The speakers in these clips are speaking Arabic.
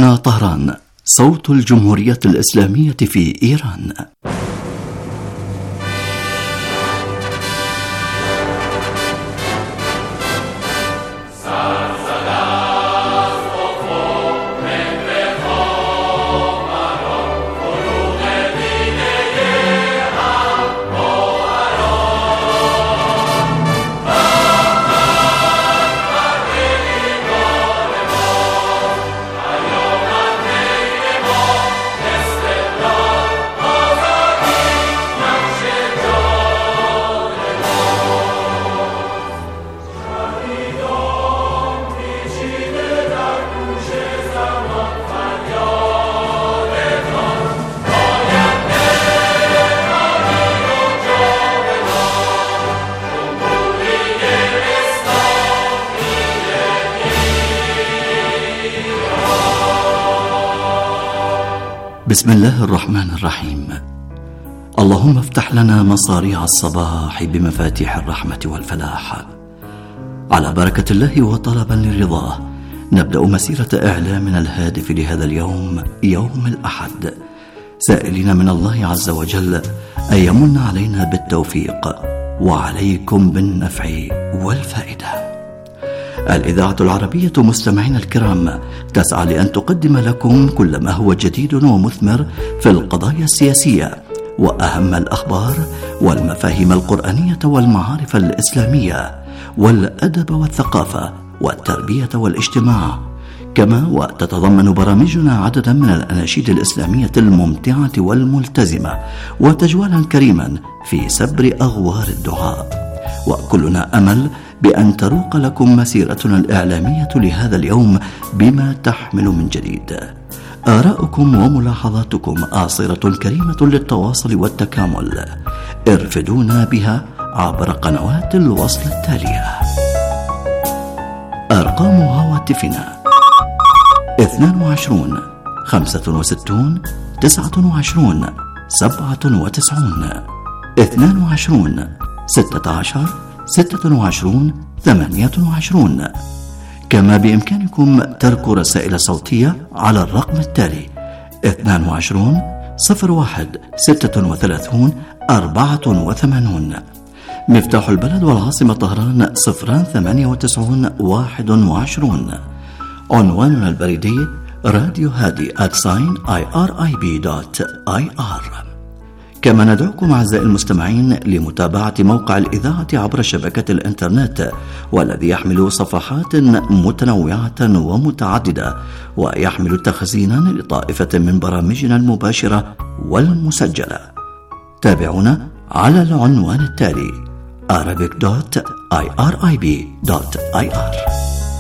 هنا طهران، صوت الجمهورية الإسلامية في إيران. بسم الله الرحمن الرحيم. اللهم افتح لنا مصاريع الصباح بمفاتيح الرحمة والفلاح. على بركة الله وطلبا لرضاه نبدأ مسيرة إعلامنا الهادف لهذا اليوم، يوم الأحد، سائلين من الله عز وجل أن يمن علينا بالتوفيق وعليكم بالنفع والفائدة. الإذاعة العربية مستمعينا الكرام تسعى لأن تقدم لكم كل ما هو جديد ومثمر في القضايا السياسية وأهم الأخبار والمفاهيم القرآنية والمعارف الإسلامية والأدب والثقافة والتربية والاجتماع، كما وتتضمن برامجنا عددا من الأناشيد الإسلامية الممتعة والملتزمة وتجوالا كريما في سبر أغوار الدعاء. وكلنا أمل بأن تروق لكم مسيرتنا الإعلامية لهذا اليوم بما تحمل من جديد. آراؤكم وملاحظاتكم آصرة كريمة للتواصل والتكامل، ارفدونا بها عبر قنوات الوصل التالية. أرقام هواتفنا 22 65 29 97 22 16 26 28. كما بإمكانكم ترك رسائل صوتية على الرقم التالي 22 01 36 84. مفتاح البلد والعاصمة طهران 098 21. عنواننا البريدي راديو هادي @irib.ir. كما ندعوكم أعزائي المستمعين لمتابعة موقع الإذاعة عبر شبكة الإنترنت، والذي يحمل صفحات متنوعة ومتعددة ويحمل تخزينا لطائفة من برامجنا المباشرة والمسجلة. تابعونا على العنوان التالي arabic.irib.ir.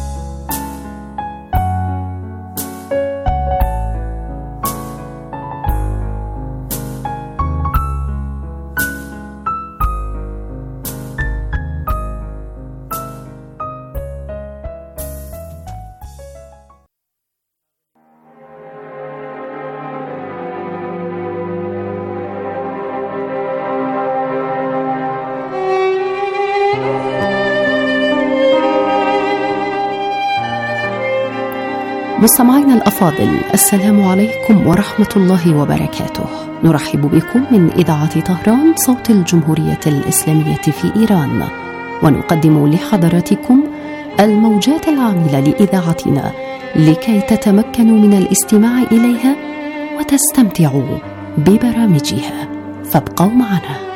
مستمعينا الأفاضل، السلام عليكم ورحمة الله وبركاته. نرحب بكم من إذاعة طهران صوت الجمهورية الإسلامية في إيران، ونقدم لحضراتكم الموجات العاملة لإذاعتنا لكي تتمكنوا من الاستماع إليها وتستمتعوا ببرامجها، فابقوا معنا.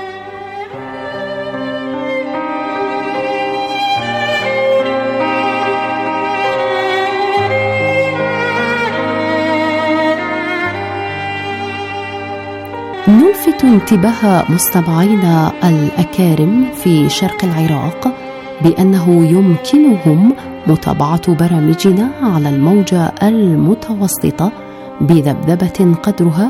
نلفت انتباه مستمعينا الأكارم في شرق العراق بأنه يمكنهم متابعة برامجنا على الموجة المتوسطة بذبذبة قدرها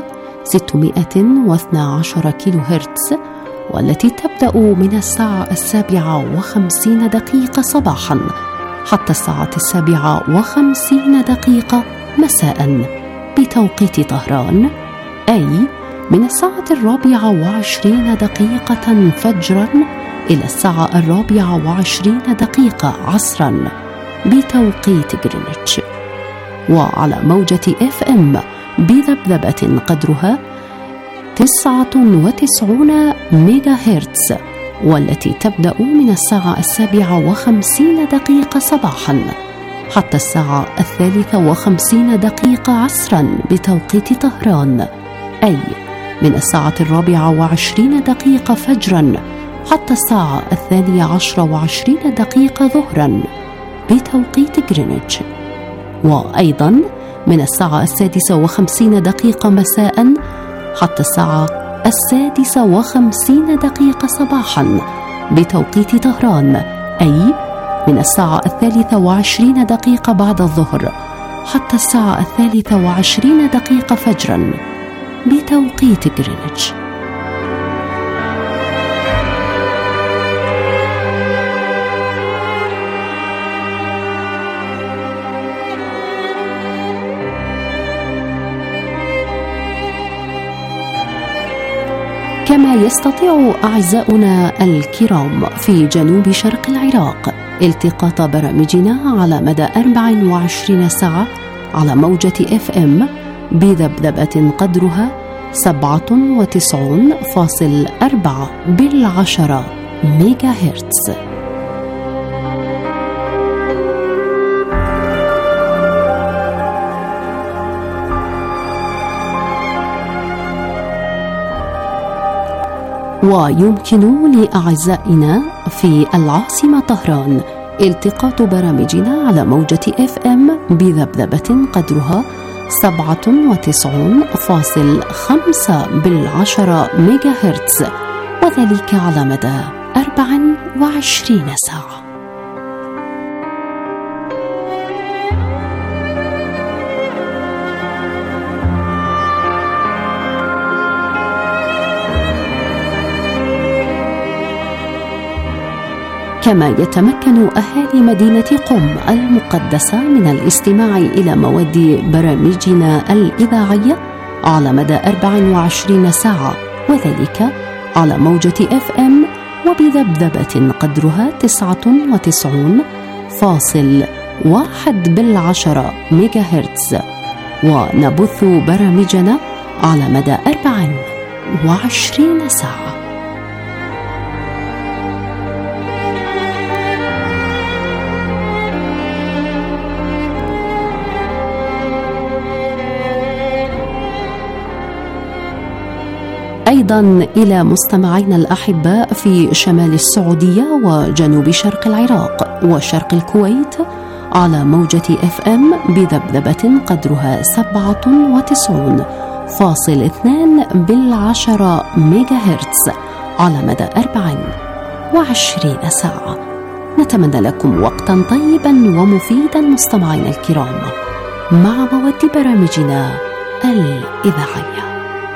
612 كيلو هرتز، والتي تبدأ من الساعة 7:50 صباحا حتى الساعة 7:50 مساء بتوقيت طهران، أي من الساعة 24 فجرا إلى الساعة 24 عصرا بتوقيت غرينتش. وعلى موجة FM بذبذبة قدرها 99 ميجا هرتز، والتي تبدأ من 7:57 صباحا حتى 53:50 عصرا بتوقيت طهران، أي من 24:20 فجرا حتى 12:20 ظهرا بتوقيت جرينتش، وأيضا من 6:50 مساء حتى 6:50 صباحا بتوقيت طهران، أي من 23:20 بعد الظهر حتى 23:20 فجرا بتوقيت جرينتش. كما يستطيع أعزاؤنا الكرام في جنوب شرق العراق التقاط برامجنا على مدى 24 ساعة على موجة FM بذبذبة قدرها 97.4 ميجا هرتز. ويمكن لأعزائنا في العاصمة طهران التقاط برامجنا على موجة FM بذبذبة قدرها 97.5 ميجا هرتز، وذلك على مدى 24 ساعة. كما يتمكن أهالي مدينة قم المقدسة من الاستماع إلى مواد برامجنا الإذاعية على مدى 24 ساعة، وذلك على موجة FM وبذبذبة قدرها 99.1 ميجا هرتز، ونبث برامجنا على مدى 24 ساعة. أيضا إلى مستمعينا الأحباء في شمال السعودية وجنوب شرق العراق وشرق الكويت على موجة FM بذبذبة قدرها 97.2 ميجا هرتز على مدى 24 ساعة. نتمنى لكم وقتا طيبا ومفيدا مستمعينا الكرام مع مواد برامجنا الإذاعية.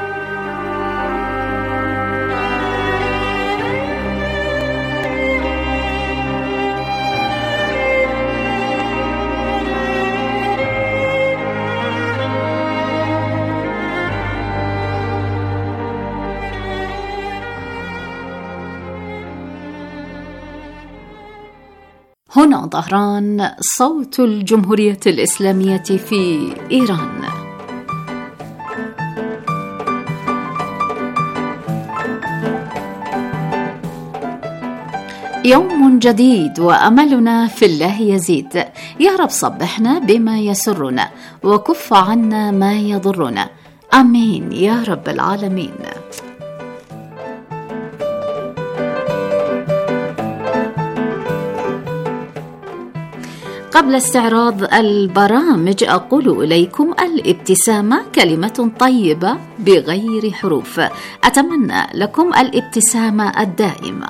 هنا طهران، صوت الجمهورية الإسلامية في إيران. يوم جديد وأملنا في الله يزيد. يا رب صبحنا بما يسرنا وكف عنا ما يضرنا، آمين يا رب العالمين. قبل استعراض البرامج أقول إليكم الابتسامة كلمة طيبة بغير حروف، أتمنى لكم الابتسامة الدائمة.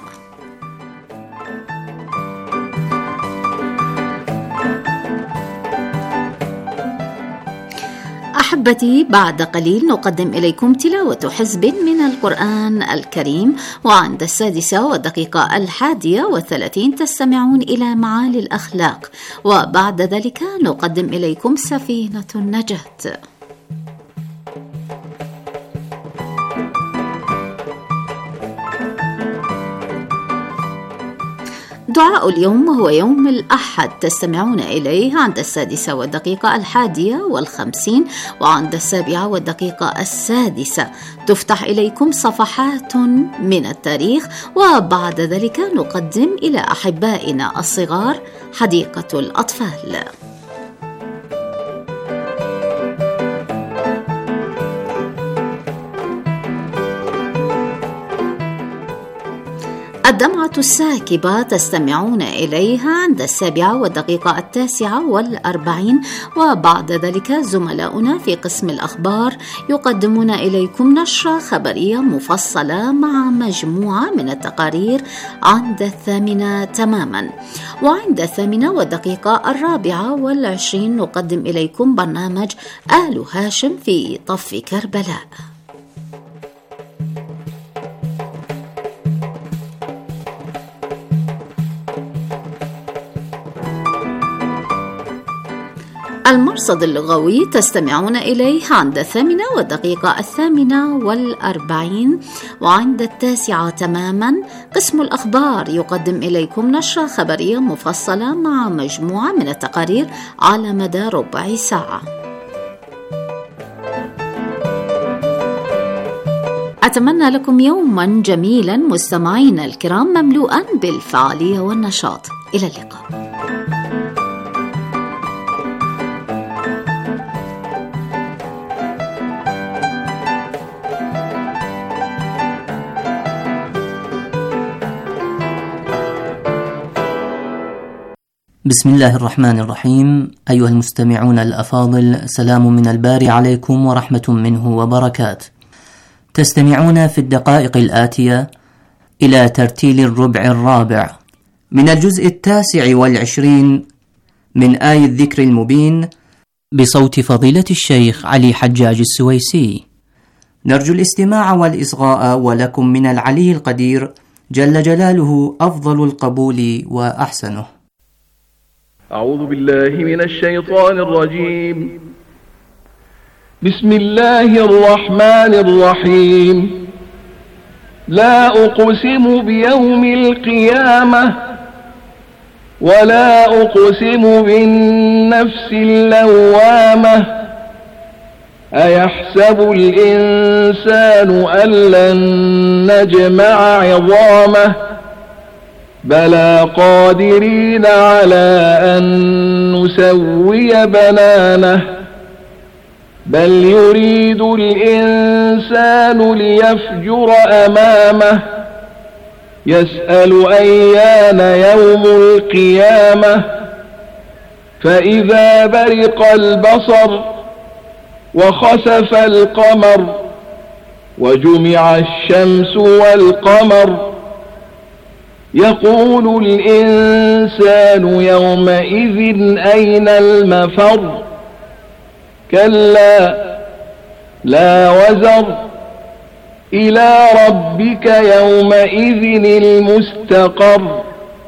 أحبتي، بعد قليل نقدم إليكم تلاوة حزب من القرآن الكريم، وعند 6:31 تستمعون إلى معالي الأخلاق، وبعد ذلك نقدم إليكم سفينة النجاة. دعاء اليوم هو يوم الأحد، تستمعون إليه عند 6:01:51 وعند 7:01:06. تفتح إليكم صفحات من التاريخ، وبعد ذلك نقدم إلى أحبائنا الصغار حديقة الأطفال. الدمعة الساكبة تستمعون إليها عند 7:09:40 وبعد ذلك زملاؤنا في قسم الأخبار يقدمون إليكم نشرة خبرية مفصلة مع مجموعة من التقارير عند 8 تماما. وعند 8:40 نقدم إليكم برنامج آل هاشم في طف كربلاء. المرصد اللغوي تستمعون إليه عند 8:48 وعند 9 تماما. قسم الأخبار يقدم إليكم نشرة خبرية مفصلة مع مجموعة من التقارير على مدى ربع ساعة. أتمنى لكم يوما جميلا مستمعين الكرام، مملوءا بالفعالية والنشاط. إلى اللقاء. بسم الله الرحمن الرحيم. أيها المستمعون الأفاضل، سلام من الباري عليكم ورحمة منه وبركات. تستمعون في الدقائق الآتية إلى ترتيل الربع الرابع من الجزء 29 من آي الذكر المبين بصوت فضيلة الشيخ علي حجاج السويسي. نرجو الاستماع والإصغاء، ولكم من العلي القدير جل جلاله أفضل القبول وأحسنه. أعوذ بالله من الشيطان الرجيم. بسم الله الرحمن الرحيم. لا أقسم بيوم القيامة ولا أقسم بالنفس اللوامة. أيحسب الإنسان أن لن نجمع عظامه بلى قادرين على أن نسوي بنانه بل يريد الإنسان ليفجر أمامه يسأل أيان يوم القيامة فإذا برق البصر وخسف القمر وجمع الشمس والقمر يقول الإنسان يومئذ أين المفر كلا لا وزر إلى ربك يومئذ المستقر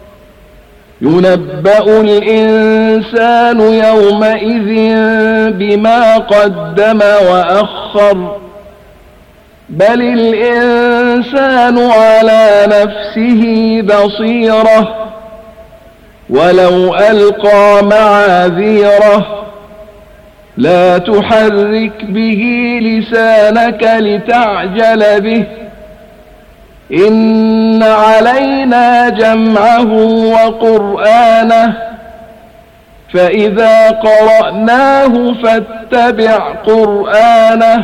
ينبأ الإنسان يومئذ بما قدم وأخر بل الإنسان على نفسه بصيرة ولو ألقى معاذيره لا تحرك به لسانك لتعجل به إن علينا جمعه وقرآنه فإذا قرأناه فاتبع قرآنه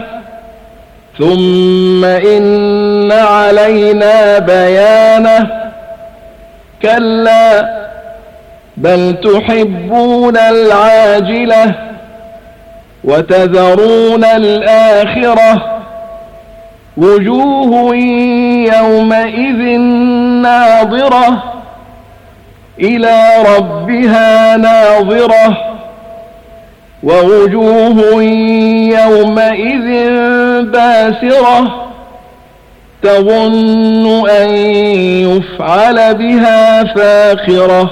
ثم إن علينا بيانه كلا بل تحبون العاجلة وتذرون الآخرة وجوه يومئذ ناظرة إلى ربها ناظرة ووجوه يومئذ باسرة تظن أن يفعل بها فاقرة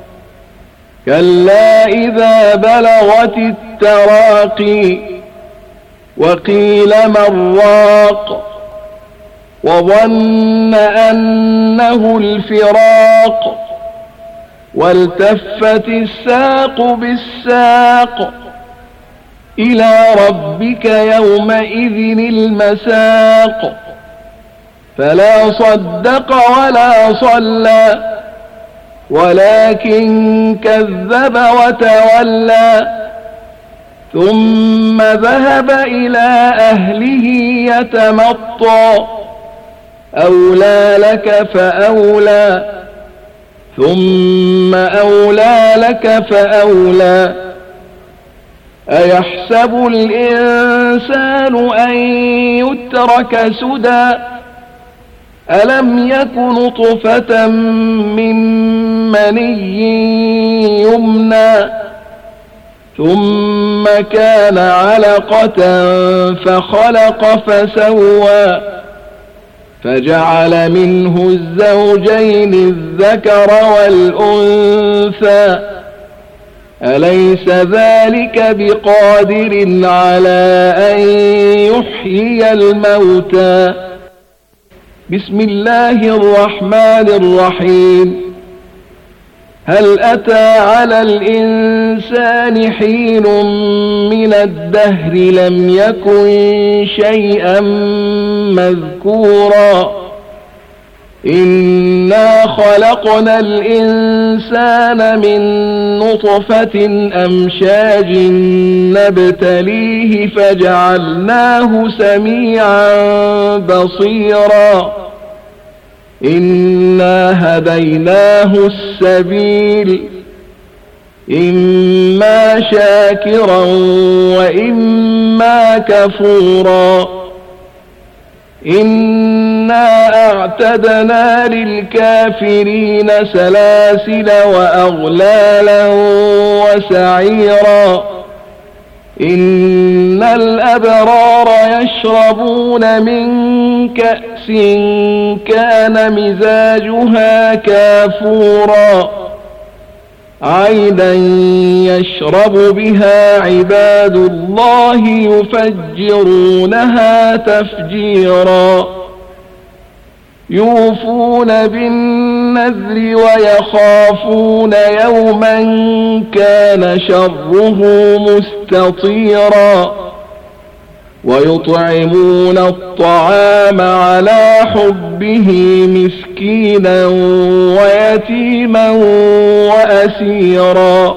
كلا إذا بلغت التراقي وقيل من راق وظن أنه الفراق والتفت الساق بالساق إلى ربك يومئذ المساق فلا صدق ولا صلى ولكن كذب وتولى ثم ذهب إلى أهله يتمطى أولى لك فأولى ثم أولى لك فأولى أيحسب الإنسان أن يترك سدى ألم يك نطفة من مني يمنى ثم كان علقة فخلق فسوى فجعل منه الزوجين الذكر والأنثى أليس ذلك بقادر على أن يحيي الموتى بسم الله الرحمن الرحيم هل أتى على الإنسان حين من الدهر لم يكن شيئا مذكورا إنا خلقنا الإنسان من نطفة أمشاج نبتليه فجعلناه سميعا بصيرا إنا هديناه السبيل إما شاكرا وإما كفورا إنا أعتدنا للكافرين سلاسل وأغلالا وسعيرا إن الأبرار يشربون من كأس كان مزاجها كافورا عينا يشرب بها عباد الله يفجرونها تفجيرا يوفون بالنذر ويخافون يوما كان شره مستطيرا ويطعمون الطعام على حبه مسكينا ويتيما وأسيرا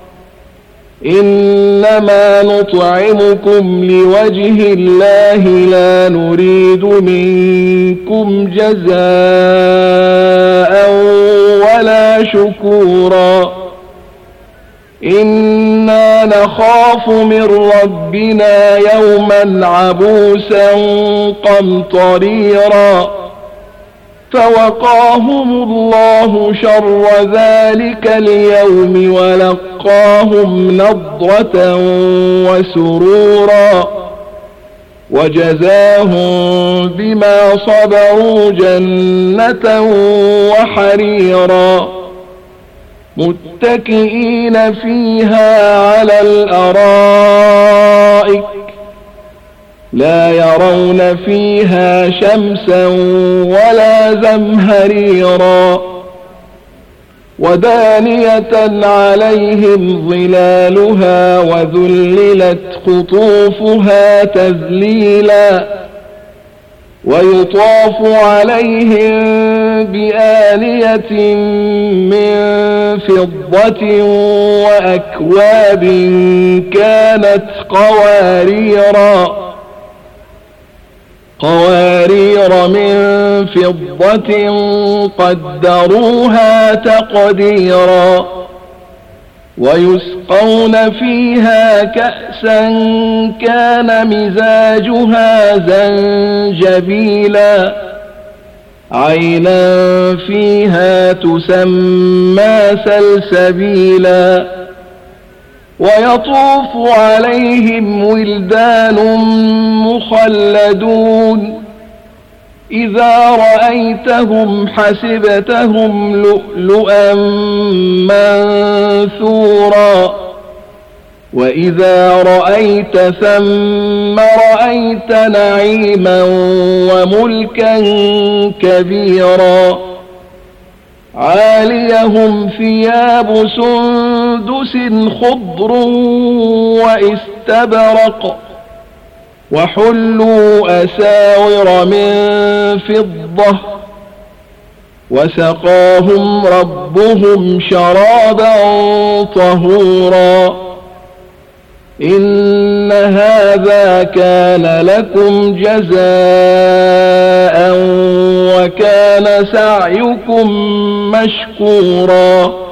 إنما نطعمكم لوجه الله لا نريد منكم جزاء ولا شكورا إنا نخاف من ربنا يوما عبوسا قمطريرا فوقاهم الله شر ذلك اليوم ولقاهم نضرة وسرورا وجزاهم بما صبروا جنة وحريرا متكئين فيها على الأرائك لا يرون فيها شمسا ولا زمهريرا ودانية عليهم ظلالها وذللت قطوفها تذليلا ويطاف عليهم بآنية من فضة وأكواب كانت قوارير من فضة قدروها تقديرا ويسقون فيها كأسا كان مزاجها زنجبيلا عينا فيها تسمى سلسبيلا ويطوف عليهم ولدان مخلدون إذا رأيتهم حسبتهم لؤلؤا منثورا وإذا رأيت ثم رأيت نعيما وملكا كبيرا عاليهم ثياب سندس خضر واستبرق وحلوا أساور من فضة وسقاهم ربهم شرابا طهورا إن هذا كان لكم جزاء وكان سعيكم مشكورا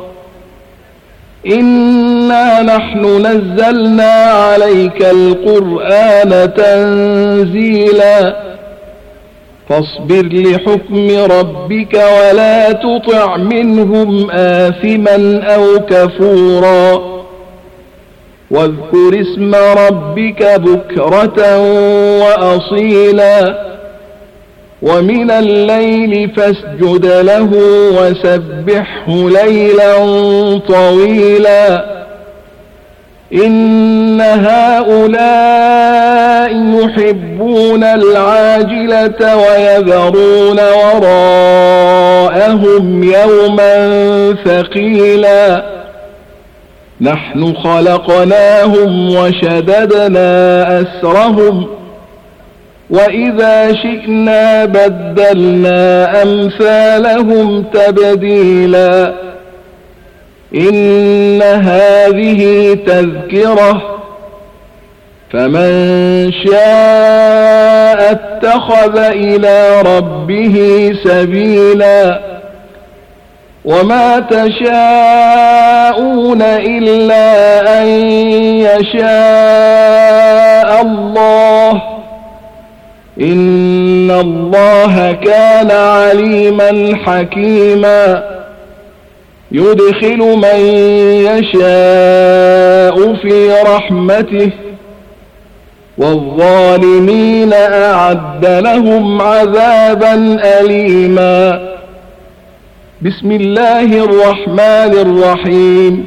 إنا نحن نزلنا عليك القرآن تنزيلا فاصبر لحكم ربك ولا تطع منهم آثما أو كفورا واذكر اسم ربك بكرة وأصيلا ومن الليل فاسجد له وسبحه ليلا طويلا إن هؤلاء يحبون العاجلة ويذرون وراءهم يوما ثقيلا نحن خلقناهم وشددنا أسرهم وإذا شئنا بدلنا أمثالهم تبديلا إن هذه تذكرة فمن شاء اتخذ إلى ربه سبيلا وما تشاءون إلا أن يشاء الله إن الله كان عليما حكيما يدخل من يشاء في رحمته والظالمين أعد لهم عذابا أليما بسم الله الرحمن الرحيم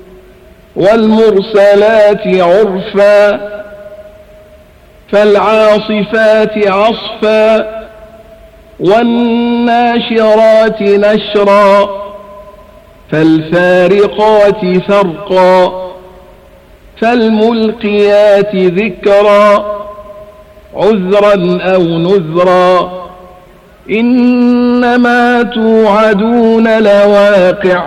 والمرسلات عرفا فالعاصفات عصفا والناشرات نشرا فالفارقات فرقا فالملقيات ذكرا عذرا أو نذرا إنما توعدون لواقع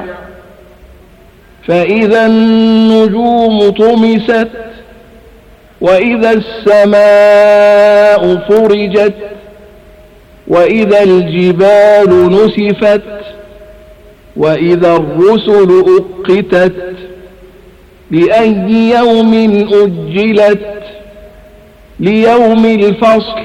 فإذا النجوم طمست وإذا السماء فرجت وإذا الجبال نسفت وإذا الرسل أقتت لأي يوم أجلت ليوم الفصل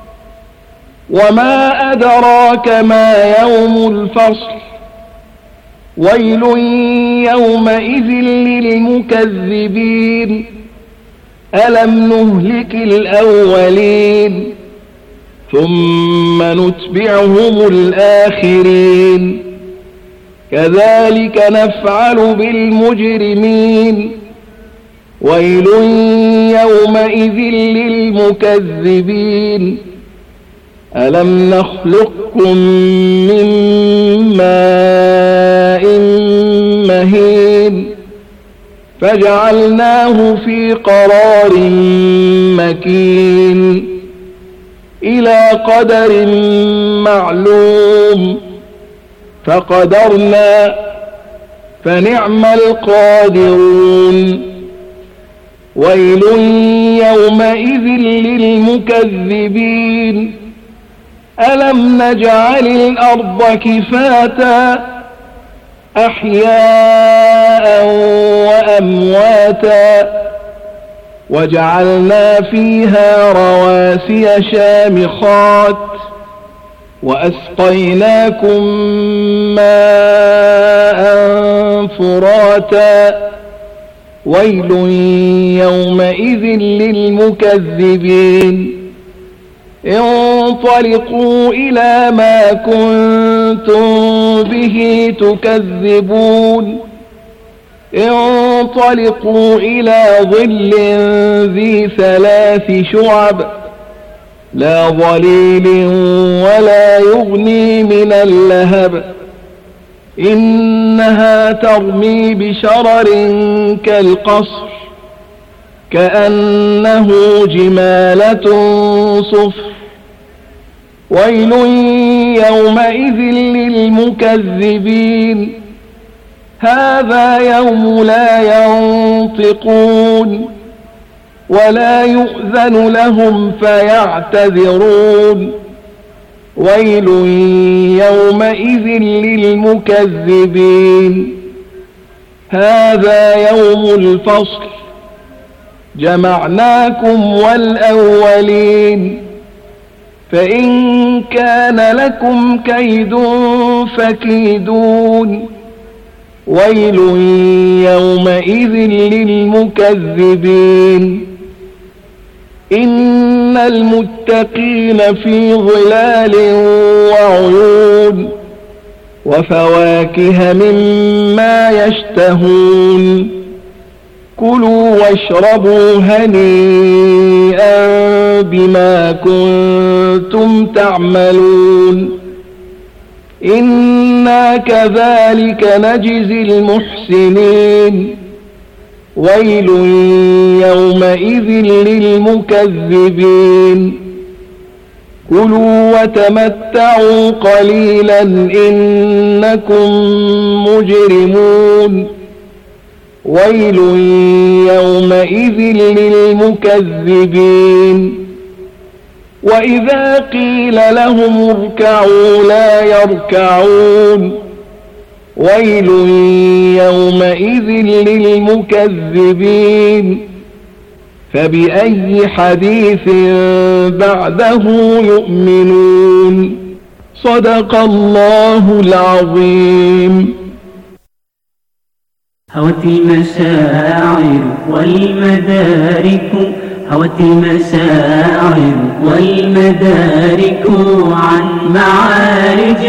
وما أدراك ما يوم الفصل ويل يومئذ للمكذبين ألم نهلك الأولين ثم نتبعهم الآخرين كذلك نفعل بالمجرمين ويل يومئذ للمكذبين ألم نخلقكم من ماء مهين فجعلناه في قرار مكين إلى قدر معلوم فقدرنا فنعم القادرون ويل يومئذ للمكذبين ألم نجعل الأرض كفاتا أحياء وأمواتا وجعلنا فيها رواسي شامخات وأسقيناكم ماء فراتا ويل يومئذ للمكذبين انطلقوا إلى ما كنتم به تكذبون انطلقوا إلى ظل ذي 3 شعب لا ظليل ولا يغني من اللهب إنها ترمي بشرر كالقصر كأنه جمالة صفر ويل يومئذ للمكذبين هذا يوم لا ينطقون ولا يؤذن لهم فيعتذرون ويل يومئذ للمكذبين هذا يوم الفصل جمعناكم والأولين فإن كان لكم كيد فكيدون ويل يومئذ للمكذبين إن المتقين في ظلال وعيون وفواكه مما يشتهون كلوا واشربوا هنيئا بما كنتم تعملون إنا كذلك نجزي المحسنين ويل يومئذ للمكذبين كلوا وتمتعوا قليلا إنكم مجرمون ويل يومئذ للمكذبين وإذا قيل لهم اركعوا لا يركعون ويل يومئذ للمكذبين فبأي حديث بعده يؤمنون صدق الله العظيم. هوت المشاعر والمدارك هوت المشاعر والمدارك عن معارج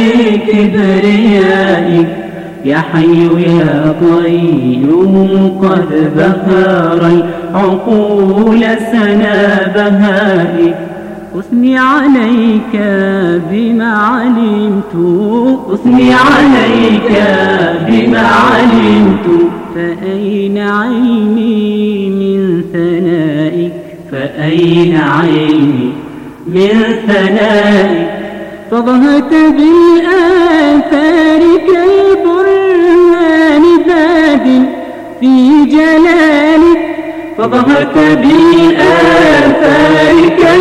كبريائك يا حي يا قيوم قد بهر العقول سنا بهائك أثني عليك بما علمت أثني عليك بما علمت فأين علمي من ثنائك فأين علمي من ثنائك فظهرت بالآثار كالبرهان باد في جلالك فظهرت بالآثار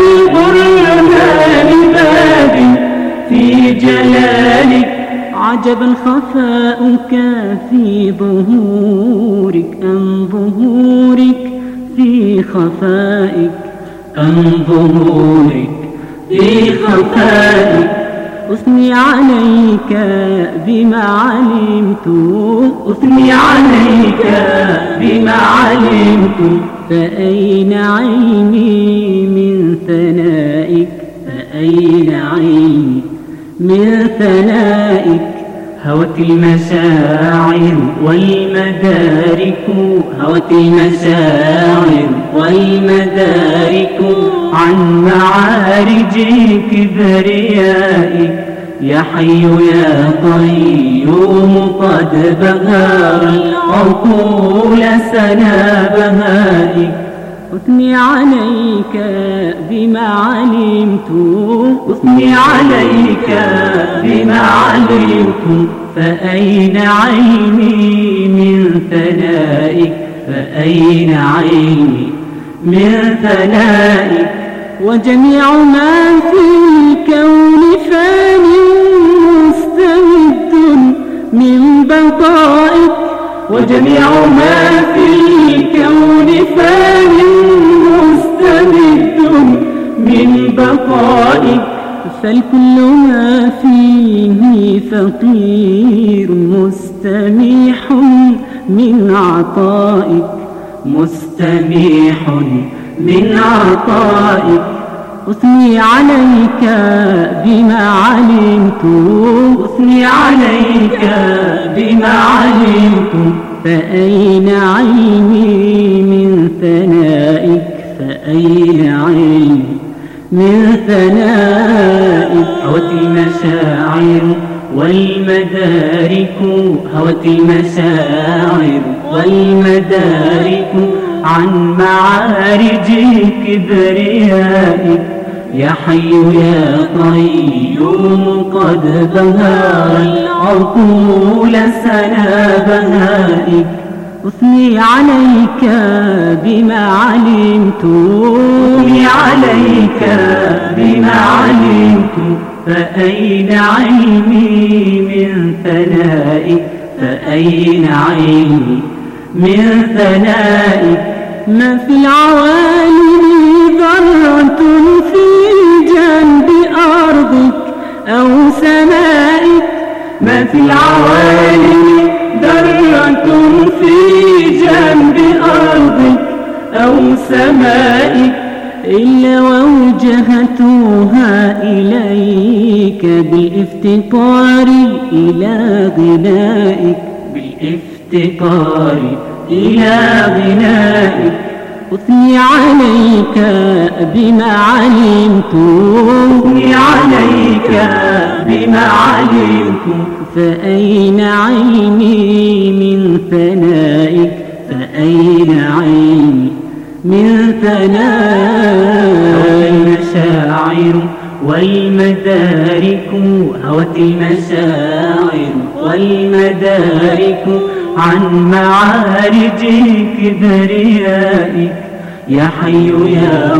كالبرهان باد في جلالك عجبا خفاؤك في ظهورك أم ظهورك في خفائك أم ظهورك في خفائك أثني عليك بما علمت أثني عليك بما علمت فأين عيني من ثنائك فأين عيني من ثنائك هوت المشاعر والمدارك هوت المشاعر والمدارك عن معارج كبريائك يا حي يا قيوم قد بهر العقول سنا بهائك أثني عليك بما علمت أثني عليك بما علمت فأين عيني من ثنائك فأين عيني من ثنائك وجميع ما في الكون فان مستمد من بقائك وجميع ما في الكون فان مستمد من بقائك فالكل ما فيه فقير مستميح من عطائك مستميح من عطائك أثني عليك بما علمت أثني عليك بما علمت فأين عيني من ثنائك فأين عيني من ثنائك هوت المشاعر والمدارك هوت المشاعر والمدارك عن معارج كبريائك يا حي يا قيوم قد بهر العقول سنا بهائك أثني عليك بما علمت أثني عليك بما علمت فأين علمي من ثنائك فأين علمي من ثنائك ما في العوالم ذرة في جنب أرضك أو سمائك ما في العوالم ذرة في جنب أرضك أو سمائك إلا ووجهتها إليك بالافتقار إلى غنائك بالافتقار إلى غنائك أثني عليك بما علمت أثني عليك بما علمت فأين علمي من ثنائك فأين علمي من ثنائك المشاعر والمدارك هوت المشاعر والمدارك عن معارج كبريائك يا حي يا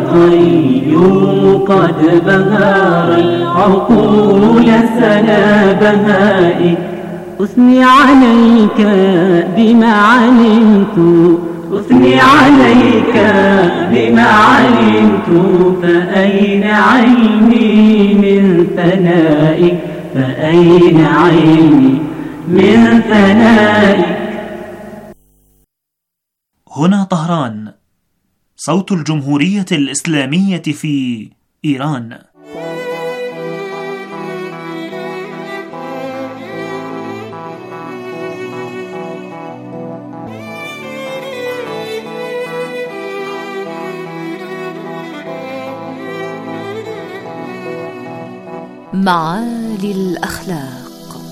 قيوم قد بهر العقول سنا بهائك أثني عليك بما علمت أثني عليك بما علمت فأين علمي من ثنائك فأين علمي من ثنائك. هنا طهران، صوت الجمهورية الإسلامية في إيران. معالي الأخلاق.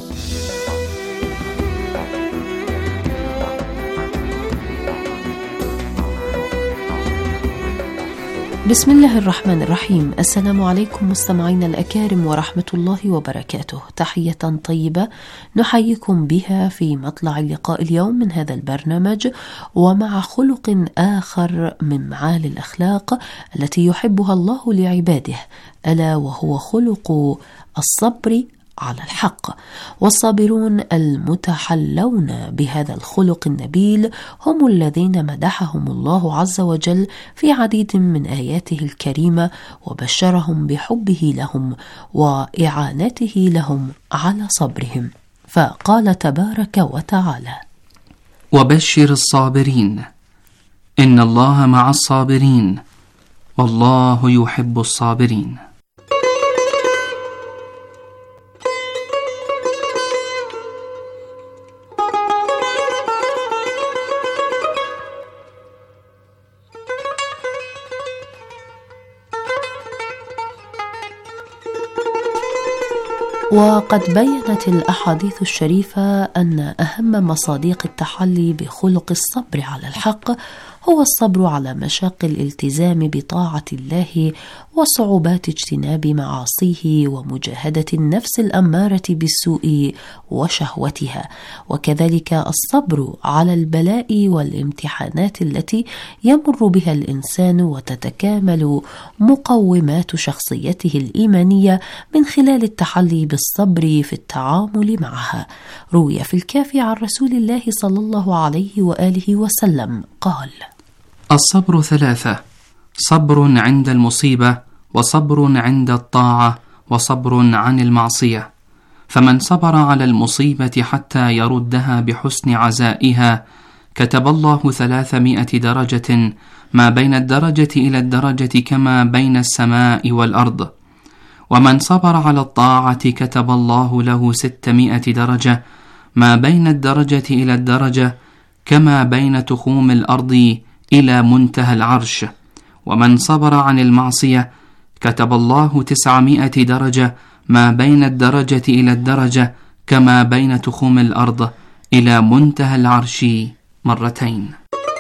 بسم الله الرحمن الرحيم. السلام عليكم مستمعينا الأكارم ورحمة الله وبركاته. تحية طيبة نحييكم بها في مطلع اللقاء اليوم من هذا البرنامج، ومع خلق آخر من معالي الأخلاق التي يحبها الله لعباده، ألا وهو خلق الصبر على الحق. والصابرون المتحلون بهذا الخلق النبيل هم الذين مدحهم الله عز وجل في عديد من آياته الكريمة، وبشرهم بحبه لهم وإعانته لهم على صبرهم، فقال تبارك وتعالى: وبشر الصابرين إن الله مع الصابرين والله يحب الصابرين. وقد بيّنت الأحاديث الشريفة أن أهم مصادق التحلي بخلق الصبر على الحق هو الصبر على مشاق الالتزام بطاعة الله وصعوبات اجتناب معاصيه ومجاهدة النفس الأمارة بالسوء وشهوتها، وكذلك الصبر على البلاء والامتحانات التي يمر بها الإنسان وتتكامل مقومات شخصيته الإيمانية من خلال التحلي بالصبر في التعامل معها. روي في الكافي عن رسول الله صلى الله عليه وآله وسلم قال: الصبر ثلاثة: صبر عند المصيبة، وصبر عند الطاعة، وصبر عن المعصية. فمن صبر على المصيبة حتى يردها بحسن عزائها كتب الله 300 درجة ما بين الدرجة إلى الدرجة كما بين السماء والأرض. ومن صبر على الطاعة كتب الله له 600 درجة ما بين الدرجة إلى الدرجة كما بين تخوم الأرض إلى منتهى العرش. ومن صبر عن المعصية كتب الله 900 درجة ما بين الدرجة إلى الدرجة كما بين تخوم الأرض إلى منتهى العرش مرتين.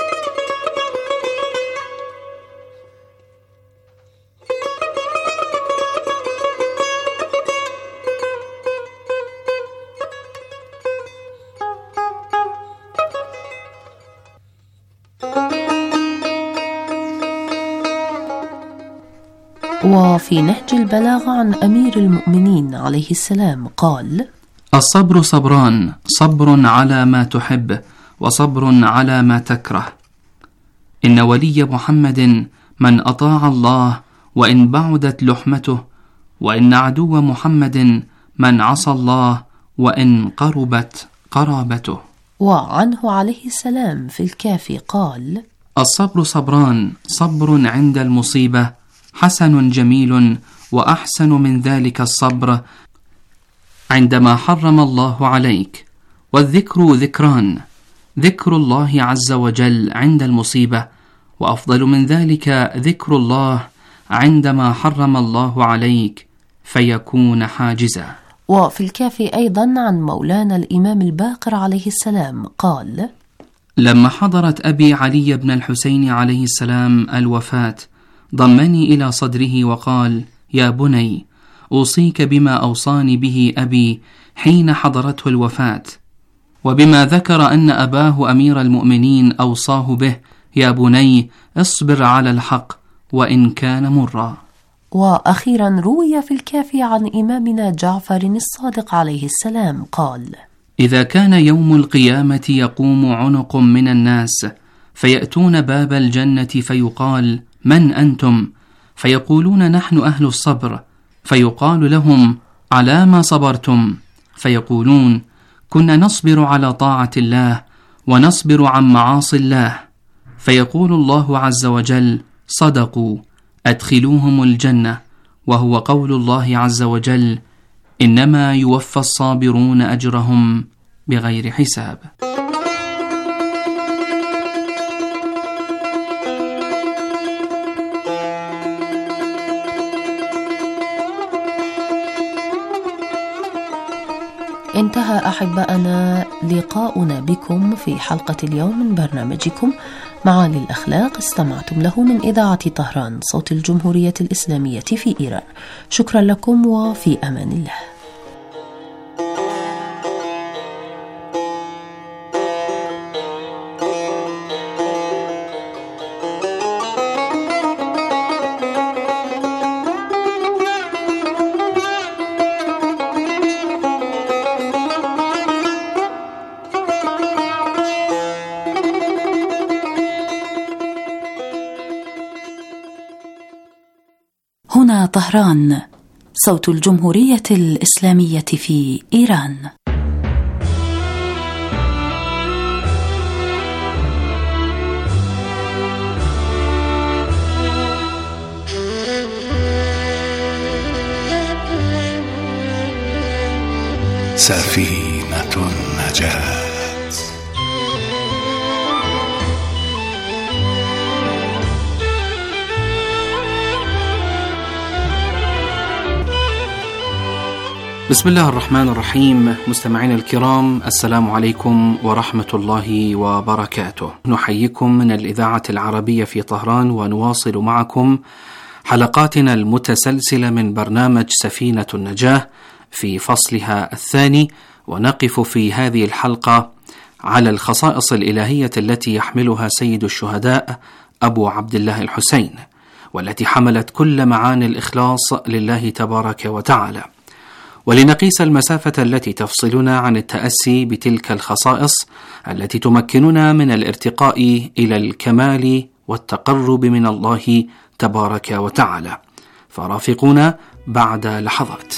وفي نهج البلاغة عن أمير المؤمنين عليه السلام قال: الصبر صبران، صبر على ما تحب وصبر على ما تكره. إن ولي محمد من أطاع الله وإن بعدت لحمته، وإن عدو محمد من عصى الله وإن قربت قرابته. وعنه عليه السلام في الكافي قال: الصبر صبران، صبر عند المصيبة حسن جميل، وأحسن من ذلك الصبر عندما حرم الله عليك. والذكر ذكران، ذكر الله عز وجل عند المصيبة، وأفضل من ذلك ذكر الله عندما حرم الله عليك فيكون حاجزا. وفي الكافي أيضا عن مولانا الإمام الباقر عليه السلام قال: لما حضرت أبي علي بن الحسين عليه السلام الوفاة ضمني إلى صدره وقال: يا بني، أوصيك بما أوصاني به أبي حين حضرته الوفاة، وبما ذكر أن أباه أمير المؤمنين أوصاه به: يا بني، اصبر على الحق وإن كان مرا. وأخيرا روي في الكافي عن إمامنا جعفر الصادق عليه السلام قال: إذا كان يوم القيامة يقوم عنق من الناس فيأتون باب الجنة فيقال: من أنتم؟ فيقولون: نحن أهل الصبر. فيقال لهم: على ما صبرتم؟ فيقولون: كنا نصبر على طاعة الله ونصبر عن معاصي الله. فيقول الله عز وجل: صدقوا، أدخلوهم الجنة. وهو قول الله عز وجل: إنما يوفى الصابرون أجرهم بغير حساب. انتهى أحبائنا لقاؤنا بكم في حلقة اليوم من برنامجكم معالي الأخلاق، استمعتم له من إذاعة طهران صوت الجمهورية الإسلامية في إيران. شكرا لكم وفي أمان الله. هنا طهران صوت الجمهورية الإسلامية في إيران. سفينة النجاة. بسم الله الرحمن الرحيم. مستمعين الكرام، السلام عليكم ورحمة الله وبركاته. نحييكم من الإذاعة العربية في طهران، ونواصل معكم حلقاتنا المتسلسلة من برنامج سفينة النجاة في فصلها الثاني، ونقف في هذه الحلقة على الخصائص الإلهية التي يحملها سيد الشهداء أبو عبد الله الحسين، والتي حملت كل معاني الإخلاص لله تبارك وتعالى. ولنقيس المسافة التي تفصلنا عن التأسي بتلك الخصائص التي تمكننا من الارتقاء إلى الكمال والتقرب من الله تبارك وتعالى، فرافقونا بعد لحظات.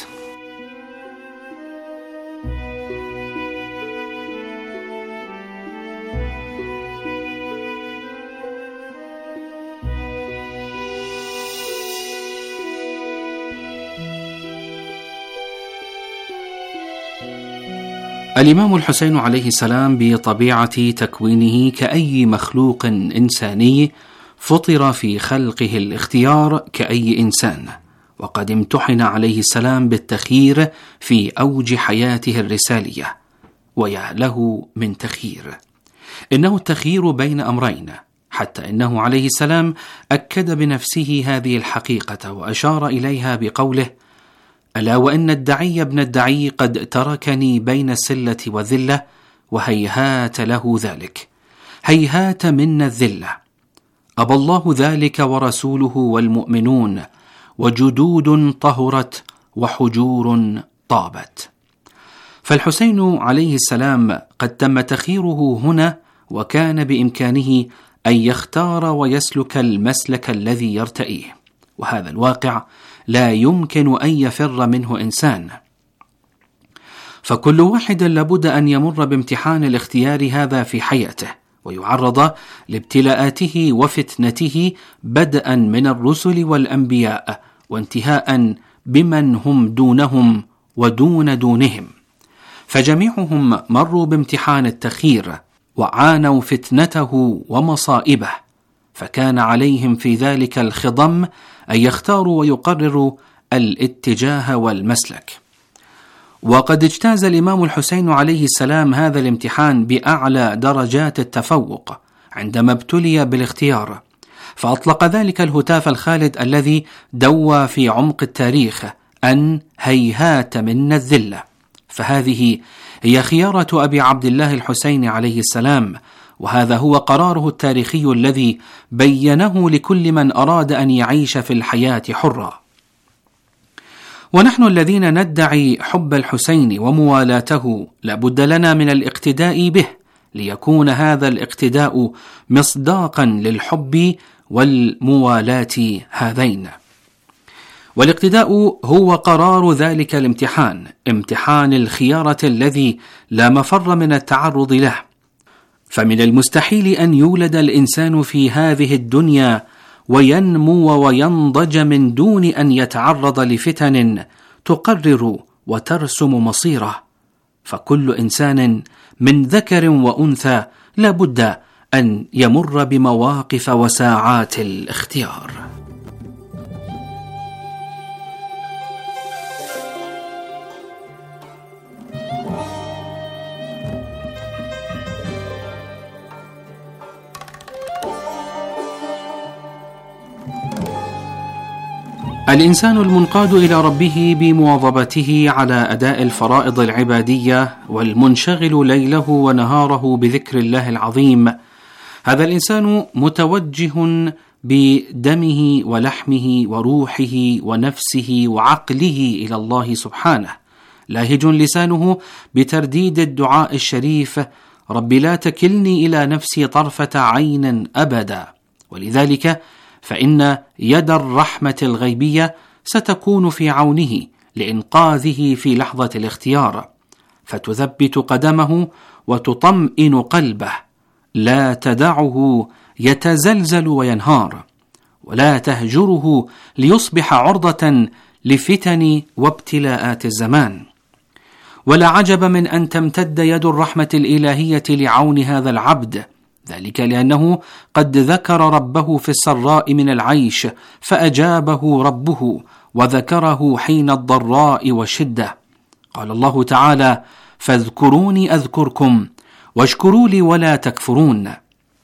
الإمام الحسين عليه السلام بطبيعة تكوينه كأي مخلوق إنساني فطر في خلقه الاختيار كأي إنسان، وقد امتحن عليه السلام بالتخيير في أوج حياته الرسالية، ويا له من تخيير. إنه التخيير بين أمرين، حتى إنه عليه السلام أكد بنفسه هذه الحقيقة وأشار إليها بقوله: ألا وإن الدعي ابن الدعي قد تركني بين السلة والذلة، وهيهات له ذلك، هيهات منا الذلة، أبى الله ذلك ورسوله والمؤمنون، وجدود طهرت وحجور طابت. فالحسين عليه السلام قد تم تخييره هنا، وكان بإمكانه أن يختار ويسلك المسلك الذي يرتئيه، وهذا الواقع لا يمكن أن يفر منه إنسان، فكل واحد لابد أن يمر بامتحان الاختيار هذا في حياته، ويعرض لابتلاءاته وفتنته، بدءا من الرسل والأنبياء وانتهاء بمن هم دونهم ودون دونهم، فجميعهم مروا بامتحان التخيير وعانوا فتنته ومصائبه، فكان عليهم في ذلك الخضم أن يختاروا ويقرروا الاتجاه والمسلك. وقد اجتاز الإمام الحسين عليه السلام هذا الامتحان بأعلى درجات التفوق عندما ابتلي بالاختيار، فأطلق ذلك الهتاف الخالد الذي دوى في عمق التاريخ أن هيهات منا الذلة. فهذه هي خيارة أبي عبد الله الحسين عليه السلام، وهذا هو قراره التاريخي الذي بينه لكل من أراد أن يعيش في الحياة حرا. ونحن الذين ندعي حب الحسين وموالاته لابد لنا من الاقتداء به، ليكون هذا الاقتداء مصداقا للحب والموالاة هذين. والاقتداء هو قرار ذلك الامتحان، امتحان الخيارة الذي لا مفر من التعرض له. فمن المستحيل أن يولد الإنسان في هذه الدنيا وينمو وينضج من دون أن يتعرض لفتن تقرر وترسم مصيره، فكل إنسان من ذكر وأنثى لابد أن يمر بمواقف وساعات الاختيار. الإنسان المنقاد إلى ربه بمواظبته على أداء الفرائض العبادية، والمنشغل ليله ونهاره بذكر الله العظيم، هذا الإنسان متوجه بدمه ولحمه وروحه ونفسه وعقله إلى الله سبحانه، لاهج لسانه بترديد الدعاء الشريف: رب لا تكلني إلى نفسي طرفة عين أبدا. ولذلك فإن يد الرحمة الغيبية ستكون في عونه لإنقاذه في لحظة الاختيار، فتثبت قدمه وتطمئن قلبه، لا تدعه يتزلزل وينهار، ولا تهجره ليصبح عرضة لفتن وابتلاءات الزمان. ولا عجب من أن تمتد يد الرحمة الإلهية لعون هذا العبد، ذلك لأنه قد ذكر ربه في السراء من العيش فأجابه ربه، وذكره حين الضراء والشدة. قال الله تعالى: فاذكروني أذكركم واشكروا لي ولا تكفرون.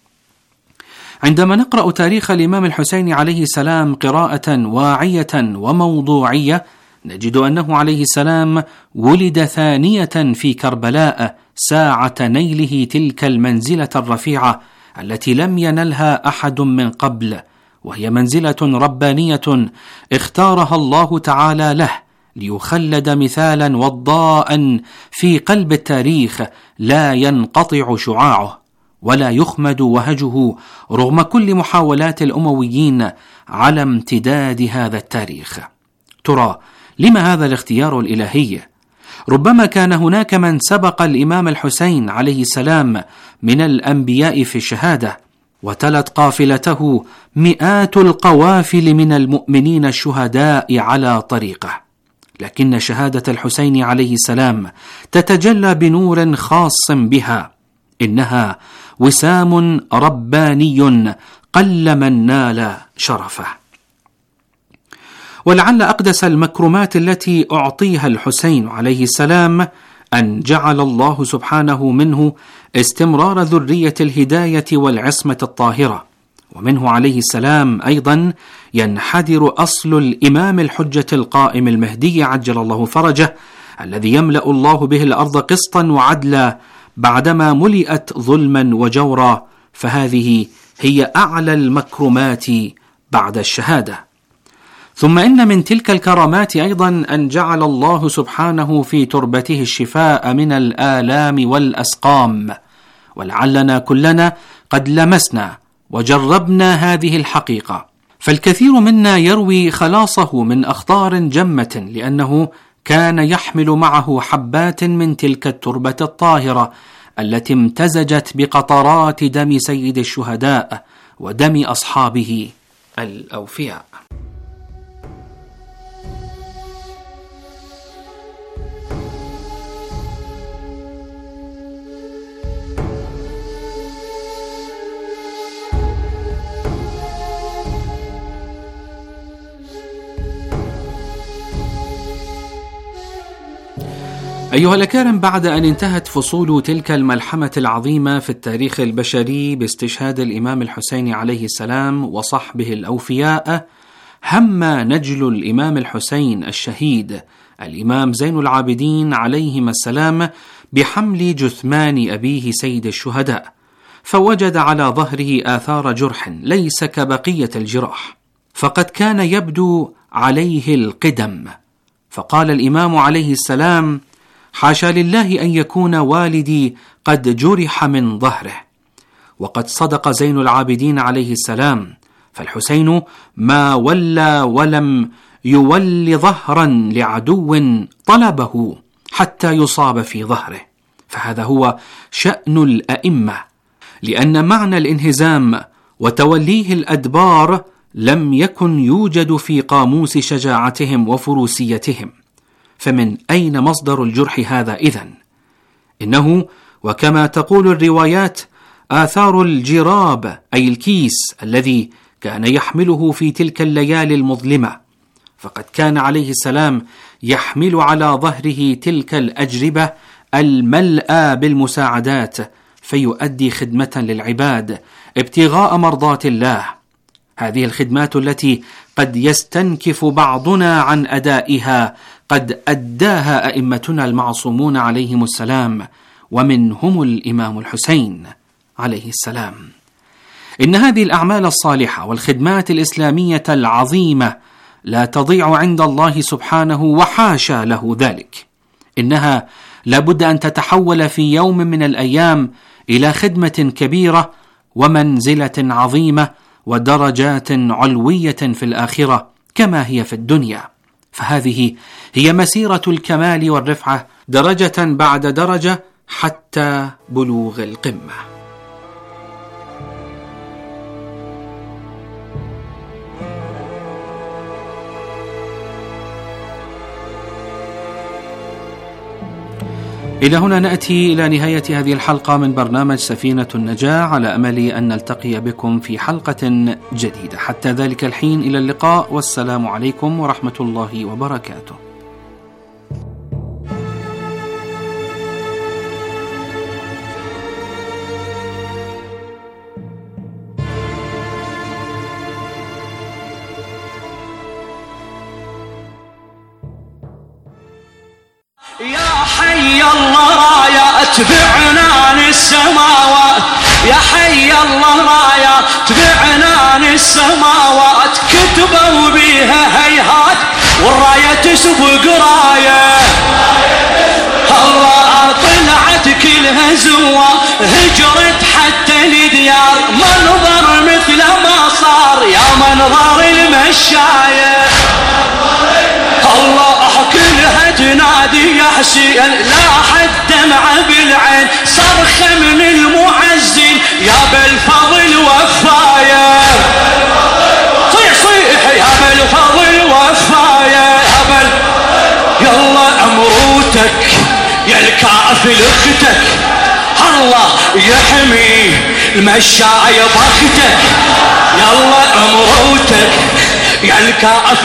عندما نقرأ تاريخ الإمام الحسين عليه السلام قراءة واعية وموضوعية، نجد أنه عليه السلام ولد ثانية في كربلاء ساعة نيله تلك المنزلة الرفيعة التي لم ينلها أحد من قبل، وهي منزلة ربانية اختارها الله تعالى له ليخلد مثالا وضاء في قلب التاريخ لا ينقطع شعاعه ولا يخمد وهجه رغم كل محاولات الأمويين على امتداد هذا التاريخ. ترى لما هذا الاختيار الإلهي؟ ربما كان هناك من سبق الإمام الحسين عليه السلام من الأنبياء في الشهادة، وتلت قافلته مئات القوافل من المؤمنين الشهداء على طريقه، لكن شهادة الحسين عليه السلام تتجلى بنور خاص بها، إنها وسام رباني قل من نال شرفه. ولعل أقدس المكرمات التي أعطيها الحسين عليه السلام أن جعل الله سبحانه منه استمرار ذرية الهداية والعصمة الطاهرة، ومنه عليه السلام أيضا ينحدر أصل الإمام الحجة القائم المهدي عجل الله فرجه، الذي يملأ الله به الأرض قسطا وعدلا بعدما ملئت ظلما وجورا، فهذه هي أعلى المكرمات بعد الشهادة. ثم إن من تلك الكرامات أيضا أن جعل الله سبحانه في تربته الشفاء من الآلام والأسقام، ولعلنا كلنا قد لمسنا وجربنا هذه الحقيقة، فالكثير منا يروي خلاصه من أخطار جمة لأنه كان يحمل معه حبات من تلك التربة الطاهرة التي امتزجت بقطرات دم سيد الشهداء ودم أصحابه الأوفياء. أيها الأكارم، بعد أن انتهت فصول تلك الملحمة العظيمة في التاريخ البشري باستشهاد الإمام الحسين عليه السلام وصحبه الأوفياء، هم نجل الإمام الحسين الشهيد الإمام زين العابدين عليهما السلام بحمل جثمان أبيه سيد الشهداء، فوجد على ظهره آثار جرح ليس كبقية الجراح، فقد كان يبدو عليه القدم، فقال الإمام عليه السلام: حاشا لله أن يكون والدي قد جرح من ظهره. وقد صدق زين العابدين عليه السلام، فالحسين ما ولى ولم يول ظهرا لعدو طلبه حتى يصاب في ظهره، فهذا هو شأن الأئمة، لأن معنى الانهزام وتوليه الأدبار لم يكن يوجد في قاموس شجاعتهم وفروسيتهم، فمن أين مصدر الجرح هذا إذن؟ إنه وكما تقول الروايات آثار الجراب، أي الكيس الذي كان يحمله في تلك الليالي المظلمة، فقد كان عليه السلام يحمل على ظهره تلك الأجربة الملأى بالمساعدات، فيؤدي خدمة للعباد ابتغاء مرضات الله. هذه الخدمات التي قد يستنكف بعضنا عن أدائها قد أداها أئمتنا المعصومون عليهم السلام، ومنهم الإمام الحسين عليه السلام. إن هذه الأعمال الصالحة والخدمات الإسلامية العظيمة لا تضيع عند الله سبحانه، وحاشا له ذلك، إنها لابد أن تتحول في يوم من الأيام إلى خدمة كبيرة ومنزلة عظيمة ودرجات علوية في الآخرة كما هي في الدنيا، فهذه هي مسيرة الكمال والرفعة درجة بعد درجة حتى بلوغ القمة. إلى هنا نأتي إلى نهاية هذه الحلقة من برنامج سفينة النجاة، على أمل أن نلتقي بكم في حلقة جديدة. حتى ذلك الحين إلى اللقاء، والسلام عليكم ورحمة الله وبركاته. يا حي الله رايا تبعنان السماوات، يا حي الله رايا تبعنان السماوات، كتبوا بيها هيهات والراية تسبق راية، الله طلعت كلها زوا هجرت حتى الديار، منظر مثل ما صار يا منظر المشاية، الله كلها تنادي يا حسين لاحت دمعة بالعين، صرخة من المعزين يا بالفضل وفاية، صيح صيح يا بالفضل وفاية، يلا أمروتك يا الكافل اختك، الله يحمي المشاية بختك، يلا أمروتك يا الكافل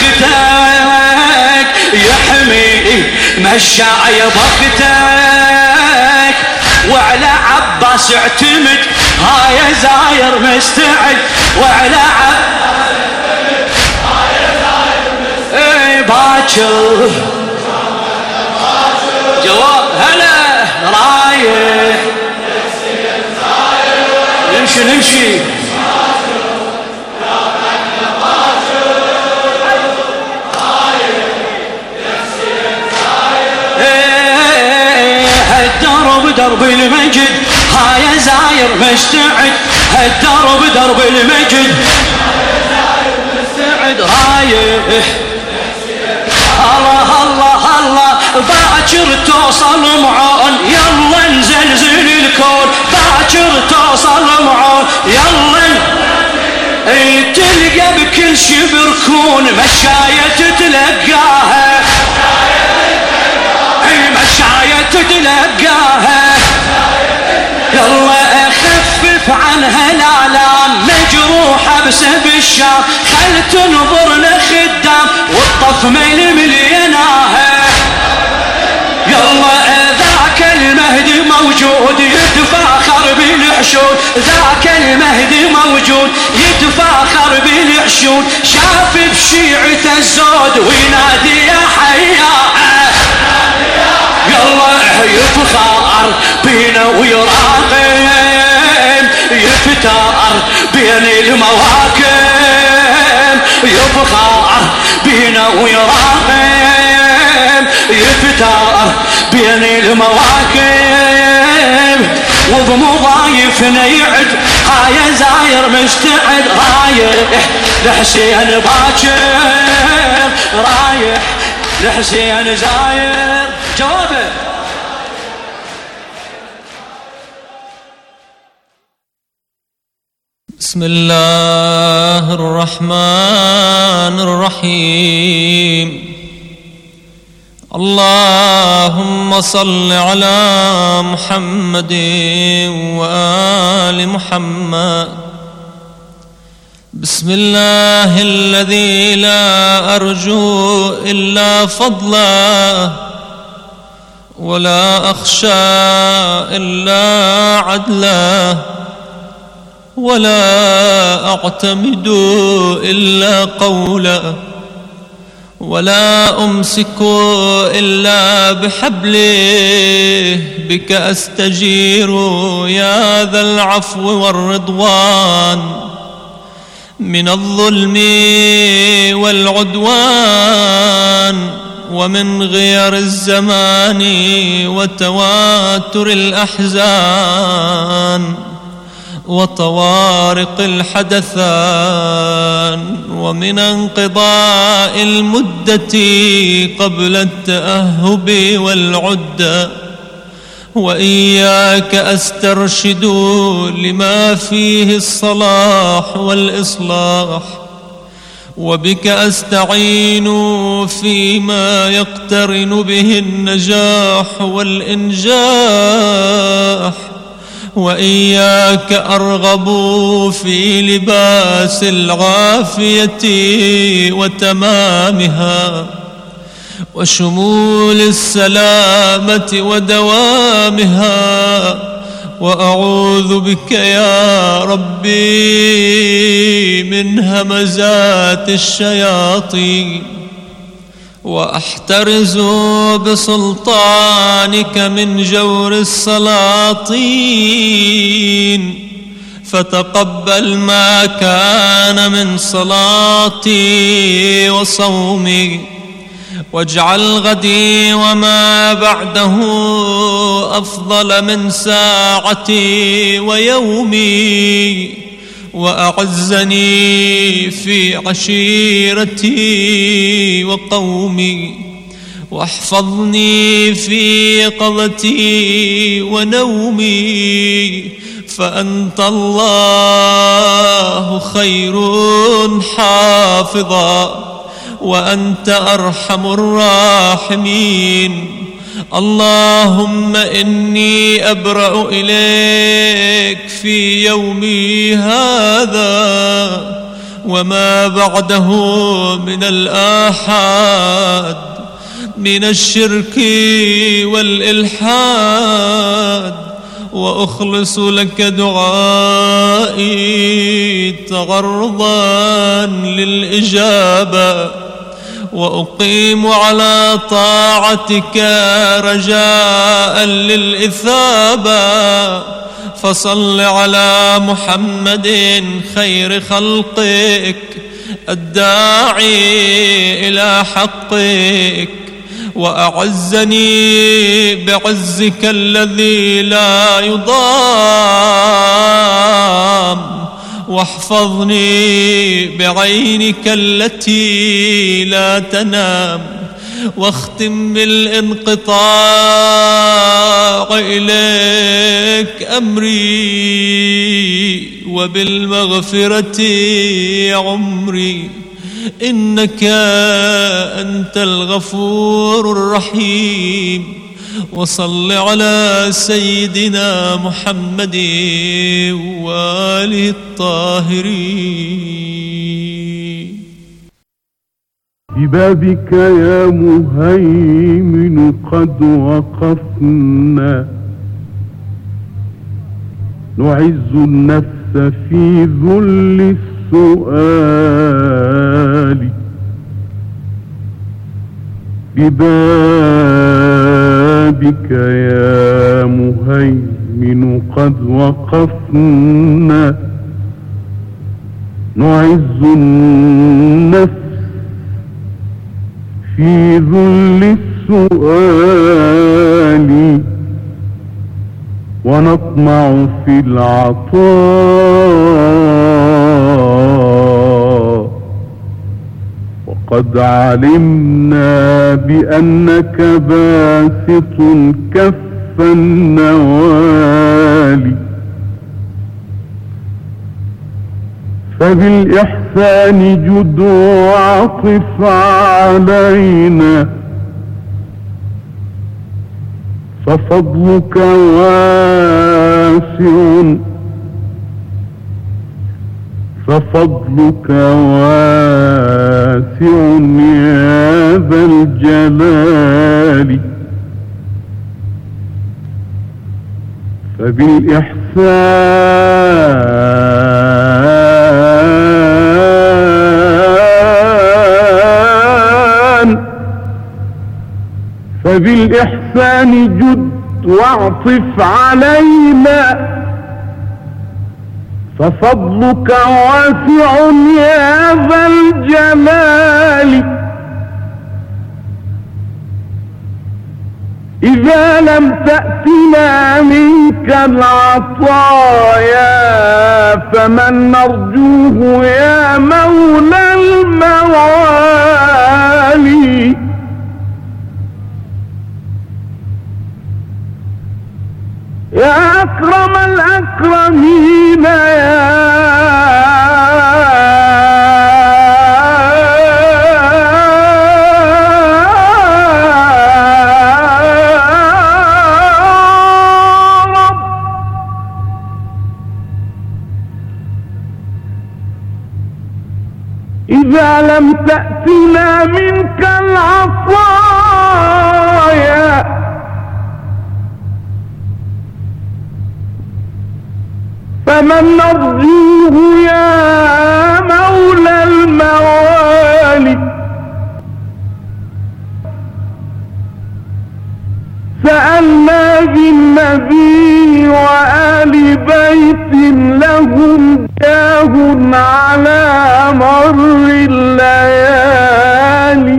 اختك يحمي مشاي بختك وعلى عباس اعتمد هاي زاير مستعد وعلى عباس اعتمد هاي زاير مستعد باكر جواب هلا رايح نمشي درب المجد هاي زاير مستعد هالدرب درب المجد هاي زاير مستعد رايح الله الله الله باكر توصل معون يلا نزلزل الكون باكر توصل معون يلا تلقى بكل شبر كون مشاية تتلقاها مشاية تتلقاها يلا اخفف عنها الالام مجروحة بسب الشام خل تنظرنا خدام والطف ميل مليناها يلا ذاك المهدي موجود يتفاخر بالحشود ذاك المهدي موجود يتفاخر بالحشود شاف بشيعته الزود وينادي يا حياها يلا يفخر بينا ويراقم يفتار بين المواكب يفخر بينا ويراقم يفتار بين المواكب وبمضايفنا يعد هاي زاير مستعد رايح لحسين باكر رايح لحسين زاير جوابه بسم الله الرحمن الرحيم اللهم صل على محمد وآل محمد بسم الله الذي لا أرجو إلا فضله ولا أخشى إلا عدله ولا أعتمد إلا قوله ولا أمسك إلا بحبله بك أستجير يا ذا العفو والرضوان من الظلم والعدوان ومن غير الزمان وتواتر الأحزان وطوارق الحدثان ومن انقضاء المدة قبل التأهب والعدة وإياك أسترشد لما فيه الصلاح والإصلاح وبك أستعين فيما يقترن به النجاح والإنجاح وإياك أرغب في لباس العافية وتمامها وشمول السلامة ودوامها وأعوذ بك يا ربي من همزات الشياطين وأحترز بسلطانك من جور السلاطين فتقبل ما كان من صلاتي وصومي واجعل غدي وما بعده أفضل من ساعتي ويومي وأعزني في عشيرتي وقومي واحفظني في يقظتي ونومي فأنت الله خير حافظا وأنت أرحم الراحمين اللهم إني أبرأ إليك في يومي هذا وما بعده من الآحاد من الشرك والإلحاد، وأخلص لك دعائي تغرضا للإجابة، وأقيم على طاعتك رجاء للإثابة. فصل على محمد خير خلقك الداعي إلى حقك، وأعزني بعزك الذي لا يضام، واحفظني بعينك التي لا تنام، واختم بالانقطاع إليك أمري، وبالمغفرة عمري، إنك أنت الغفور الرحيم. وصل على سيدنا محمد وآله الطاهرين. ببابك يا مهيمن قد وقفنا، نعز النفس في ذل السؤال. ببابك يا مهيمن قد وقفنا، نعز النفس في ذل السؤال، ونطمع في العطاء، وقد علمنا بأنك باسط كف النوال. فبالإحسان جد وعطف علينا، ففضلك واسع، ففضلك واسع يا ذا الجلال. فبالإحسان جد واعطف علينا، ففضلك واسع يا ذا الجلال. إذا لم تأتنا منك العطايا، فمن نرجوه يا مولى الموالي. يا أكرم الأكرمين إذا لم تأتنا منك العطايا، فمن نرجوه يا مولى الموالي. سألنا بالنبي وآل بيت لهم جاه على مر الليالي.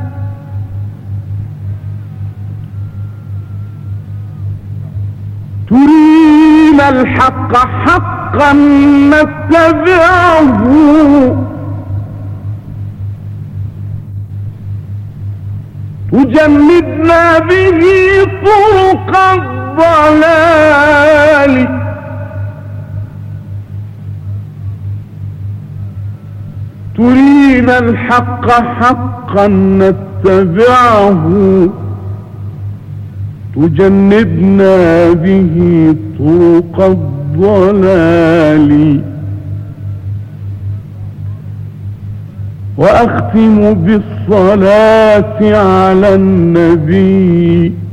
ترينا الحق حقا نتبعه، تجندنا به طرق الضلال. ترينا الحق حقا نتبعه، تجنبنا به طرق الضلال. وأختم بالصلاة على النبي